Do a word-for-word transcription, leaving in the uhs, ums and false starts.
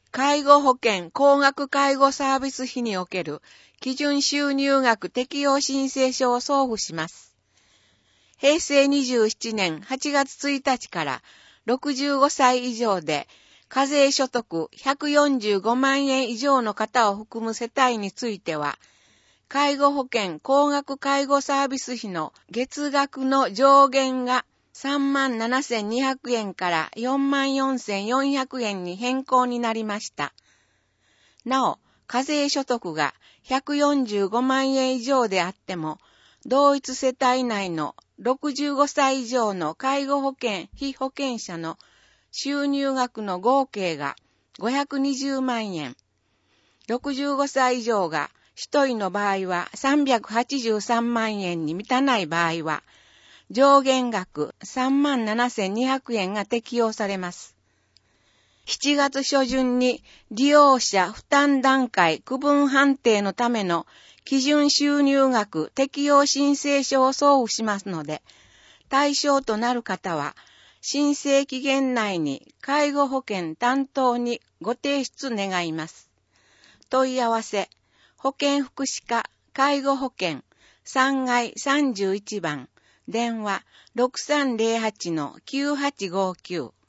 介護保険高額介護サービス費における基準収入額適用申請書を送付します。へいせいにじゅうななねんはちがつついたちからろくじゅうごさい以上で課税所得ひゃくよんじゅうごまんえん以上の方を含む世帯については、介護保険高額介護サービス費の月額の上限がさんまんななせんにひゃくえんからよんまんよんせんよんひゃくえんに変更になりました。なお、課税所得がひゃくよんじゅうごまんえん以上であっても、同一世帯内のろくじゅうごさい以上の介護保険被保険者の収入額の合計がごひゃくにじゅうまんえん、ろくじゅうごさい以上がひとりの場合はさんびゃくはちじゅうさんまんえんに満たない場合は、上限額さんまんななせんにひゃくえんが適用されます。しちがつしょじゅんに利用者負担段階区分判定のための基準収入額適用申請書を送付しますので、対象となる方は、申請期限内に介護保険担当にご提出願います。問い合わせ、保健福祉課介護保険さんがいさんじゅういちばん、電話 ろくさんぜろはちのきゅうはちごきゅう